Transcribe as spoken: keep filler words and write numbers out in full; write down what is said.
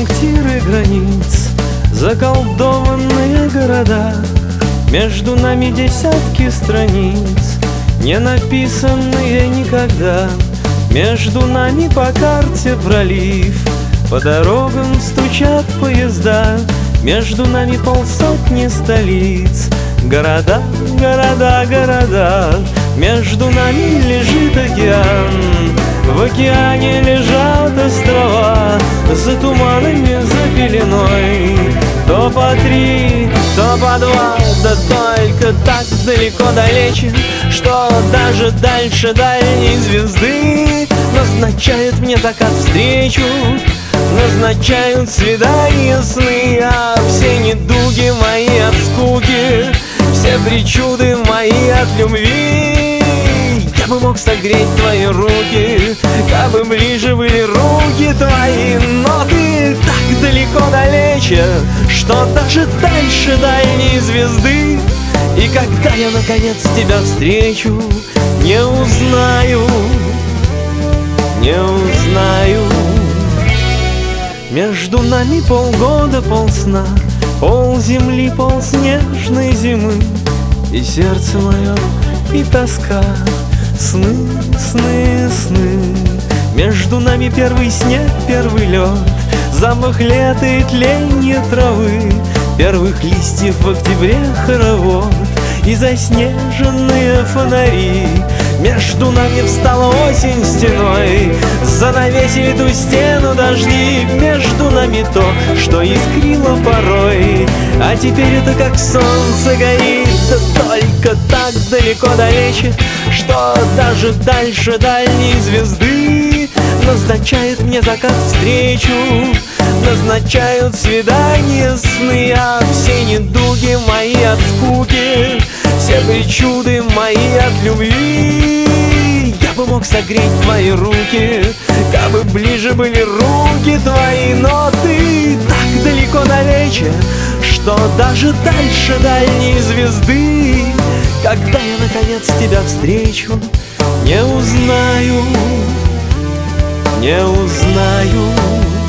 пунктиры границ, заколдованные города. Между нами десятки страниц, не написанные никогда. Между нами по карте пролив, по дорогам стучат поезда. Между нами полсотни столиц, города, города, города. Между нами лежит океан, в океане лежат острова. За туманами, за пеленой, то по три, то по два. Да только так далеко далече, что даже дальше дальней звезды назначают мне закат встречу, назначают свидания сны. А все недуги мои от скуки, все причуды мои от любви, я бы мог согреть твои руки, как бы ближе были руки твои. Но ты так далеко далече, что даже дальше дальней звезды. И когда я наконец тебя встречу, не узнаю, не узнаю. Между нами полгода, полсна, пол земли, пол снежной зимы. И сердце мое, и тоска, сны, сны, сны. Между нами первый снег, первый лед, запах лета и тленье травы, первых листьев в октябре хоровод и заснеженные фонари. Между нами встала осень стеной, занавесили ту стену дожди. Между нами то, что искрило порой, а теперь это как солнце горит. Да только так далеко далече, что даже дальше дальней звезды назначает мне закат встречу, назначают свидания сны. А все недуги мои от скуки, все причуды мои от любви, я бы мог согреть твои руки, как бы ближе были руки твои. Но ты так далеко далече, что даже дальше дальней звезды. Когда я наконец тебя встречу, не узнаю, не узнаю.